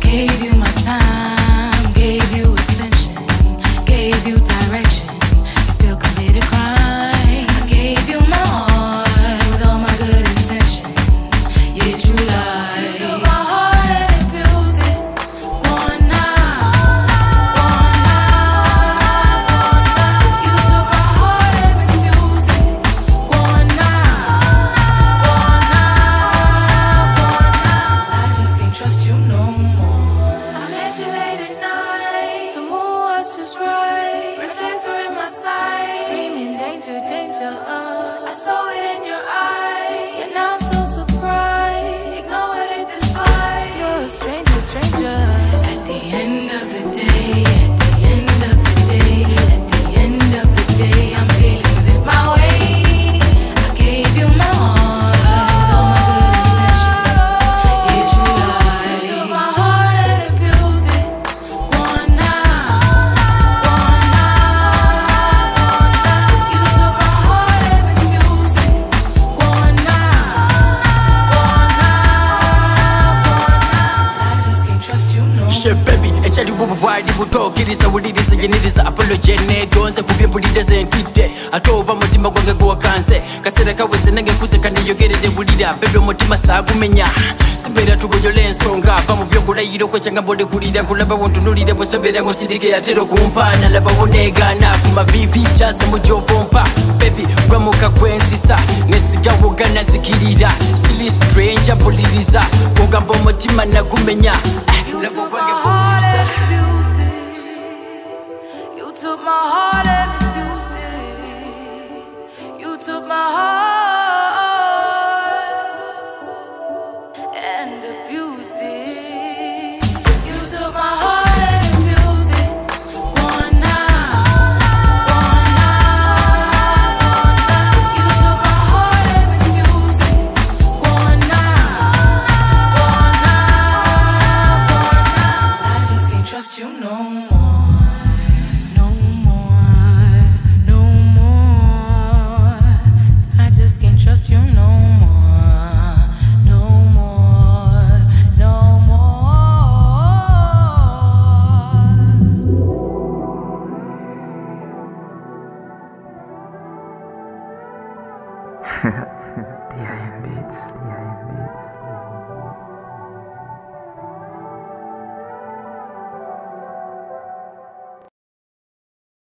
Gave you my time, gave you attention, gave you direction. You still committed crime. I gave you my heart with all my good intentions. Yet you lied. You took my heart and abused it. Going now, going now, going now. You took my heart and misused it. Going now, going now, going now. I just can't trust you no more. I met you late at night. The mood was just right. Reflector in my sight. Screaming danger, danger. I saw it in your eyes. And now I'm so surprised. Ignore it despite. You're a stranger, stranger. At the end of the day, at the end of the day, at the end of the day, I'm feeling it my way. I gave you my heart with all my good intentions. Yet you lied. You took my heart and abused it. Going now, going now, going now. You took my heart and misused it. Going now, going now, going now. I just can't trust you no more. Shit, baby, echali bubu wadi butokiriza wuliriza yeniriza apologene donze kubye bulidaze ntide atoba mutima gwange gwakanse kasera kaweze nange kuze kandiyogerere bulira bebe mutima sagumenya simbera tugojole ensonga va mu byokulayiro kwekyanga mbode kulira kulaba wontunulire bwesobera ngosirike yatero kumpana laba wonegana ku mavivi kyase mujopompa baby gwamuka gwensisa nesiga wogana zikirira sili stranger buliriza ugamba umutima nagumenya laba gwange Heart and abused it. You took my heart and misused it. You took my heart and abused it.